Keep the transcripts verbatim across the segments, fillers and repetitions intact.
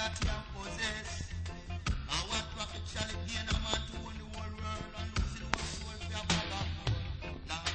that you possess. And what profit shall it gain a man to win the whole world and losing one soul for a bag of gold? Lord,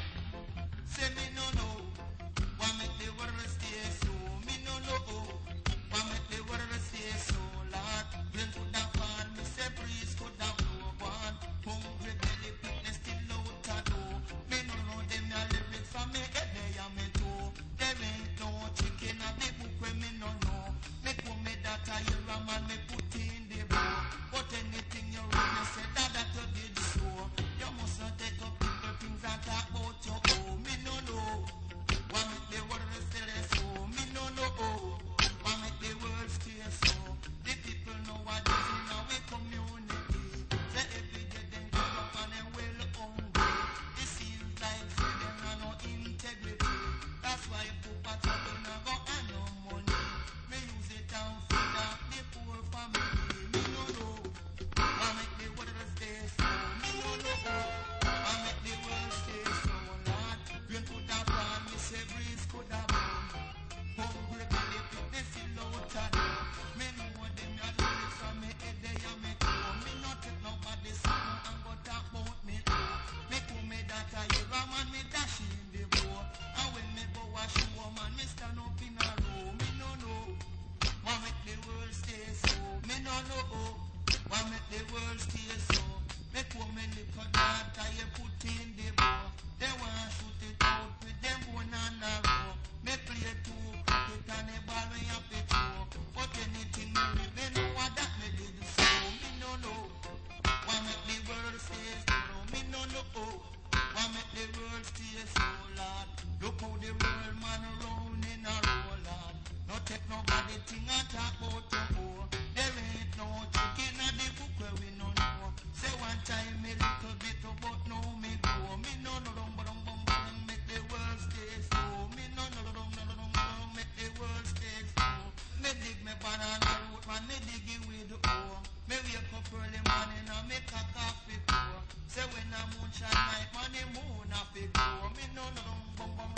say me no know, why make the world stay so? Me no know, why make the world stay so? Lord, rain could have fallen, me say breeze could have blown one. Hungry belly, fitness still out a door. Me no know them a lyrics from me head they a me toe. There ain't no chicken a the book when me no know. Me put me that a year a man me put in the bowl. But anything you read me say that that you did so. You must not take up people things and talk about your own. Me no know, why make the world stay so? Me no know, why make the world stay so? The people nowadays in our community say every day them come up and them well hungry. It seems like say them have no integrity. That's why Papa Trouble now go and no money. Me use it and feed up the poor family. Me no know, why make the world stay so? Me no know, why make the world stay so? Lord, rain could have fallen, me say breeze could have blown. Hungry belly fitness still out a door. Me know them a lyrics from me head they a me toe. Me not take nobody song and go talk about me too. Me put me that a year a man me dash in the bowl. And when me go wash show man me stand up in a row. Me no know, why make the world stay so? Me no know, why make the world stay so? Me put me little data you put in the bowl. They want shoot it out with them one and a row. Me play two cricket and a ball me up it throw. But anything me read, me know what that me did so. Me no know, why make the world stay so? Me no know, why make the world stay so, Lord? Look how the world man round in a row, Lord. No take nobody thing and talk about your poor. There ain't no chicken in the book where we no know. Say one time me little bit but now me go. Me no no no no no no make the world stay so. Me no no no no no no make the world stay so. Me dig me banana root man, me dig it with the ore. Me wake up early morning and me cock off it pour. Say when the moon shine like man the moon off it go. Me no no no bum bum